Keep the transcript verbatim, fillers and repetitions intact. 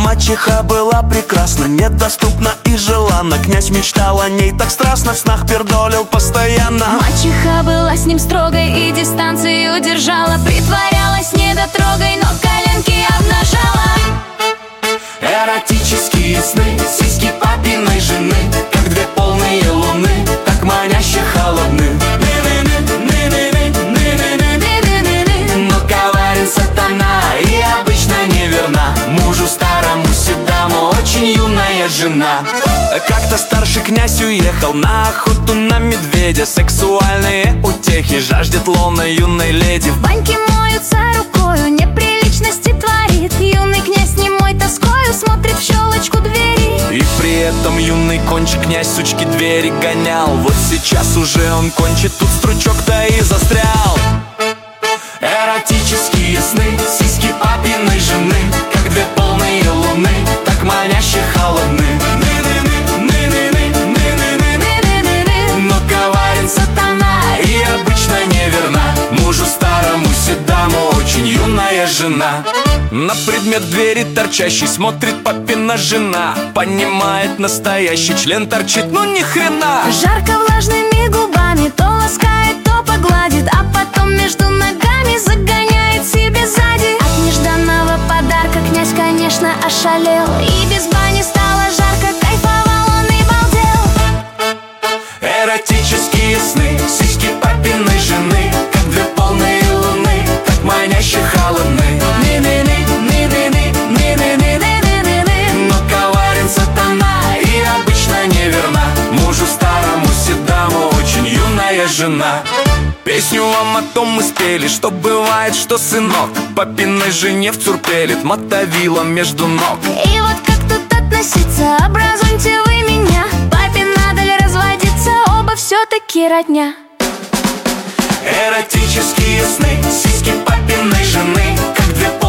мачеха была прекрасна, недоступна и желанна. Князь мечтал о ней так страстно, в снах пердолил постоянно. Мачеха была с ним строгой и дистанцию держала, притворялась недотрогой, но коленки обнажала. Эротические сны, сиськи папиной жены, как две полные луны, так маняще холодны. Но коварен сатана и обычно неверна мужу старому седому, очень юная жена. Как-то старший князь уехал на охоту на медведя. Сексуальные утехи жаждет лона юной леди. В баньке моются рукою, неприличности творит. Юный князь немой тоскою смотрит в щелочку двери. И при этом юный кончик князь сучки двери гонял. Вот сейчас уже он кончит, тут стручок-то и застрял. Эротические сны, сиськи папиной жены, как две полные луны, так маняще холодны. Но коварен сатана и обычно неверна мужу старому седому, очень юная жена. На предмет двери торчащий смотрит папина жена, понимает, настоящий член торчит, ну ни хрена. Жарко влажными губами то ласкает, то погладит, а потом между ногами загоняет себе сзади. От нежданного подарка князь, конечно, ошалел, и без бани стало жарко, кайфовал он и балдел. Эротические сны, сиськи папиной жены, как две полные луны, так маняще холодны. Но коварен сатана и обычно неверна мужу старому седому, очень юная жена. Песню вам о том мы спели, что бывает, что сынок папиной жене вцурпелит мотовилом между ног. И вот как тут относиться, образуйте вы меня. Папе надо ли разводиться, оба все-таки родня. Эротические сны, сиськи папиной жены, как две